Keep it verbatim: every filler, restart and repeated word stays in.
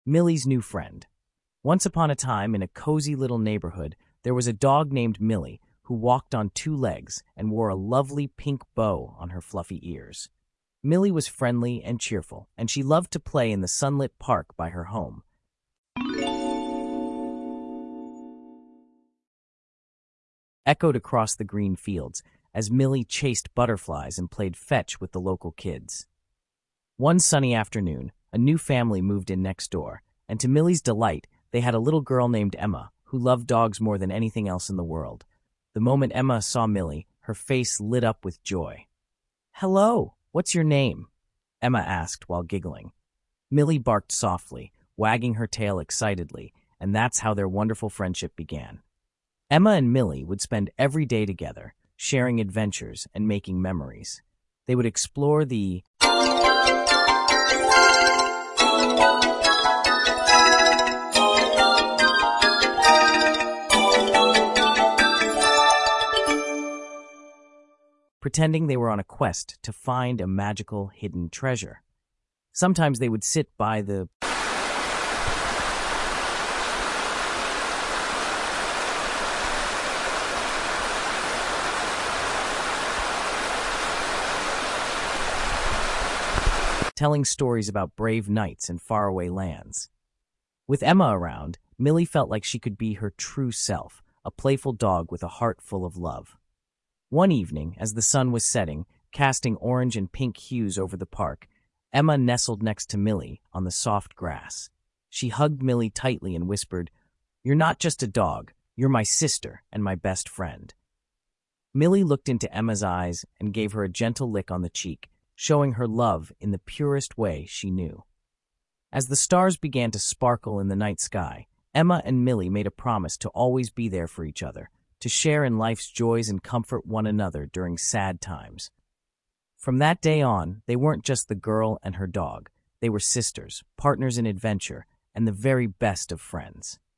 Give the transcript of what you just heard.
Millie's new friend. Once upon a time, in a cozy little neighborhood, there was a dog named Millie who walked on two legs and wore a lovely pink bow on her fluffy ears. Millie was friendly and cheerful, and she loved to play in the sunlit park by her home. Echoed across the green fields as Millie chased butterflies and played fetch with the local kids. One sunny afternoon, a new family moved in next door, and to Millie's delight, they had a little girl named Emma who loved dogs more than anything else in the world. The moment Emma saw Millie, her face lit up with joy. "Hello, what's your name?" Emma asked while giggling. Millie barked softly, wagging her tail excitedly, and that's how their wonderful friendship began. Emma and Millie would spend every day together, sharing adventures and making memories. They would explore the pretending they were on a quest to find a magical hidden treasure. Sometimes they would sit by the telling stories about brave knights in faraway lands. With Emma around, Millie felt like she could be her true self, a playful dog with a heart full of love. One evening, as the sun was setting, casting orange and pink hues over the park, Emma nestled next to Millie on the soft grass. She hugged Millie tightly and whispered, "You're not just a dog, you're my sister and my best friend." Millie looked into Emma's eyes and gave her a gentle lick on the cheek, showing her love in the purest way she knew. As the stars began to sparkle in the night sky, Emma and Millie made a promise to always be there for each other, to share in life's joys and comfort one another during sad times. From that day on, they weren't just the girl and her dog. They were sisters, partners in adventure, and the very best of friends.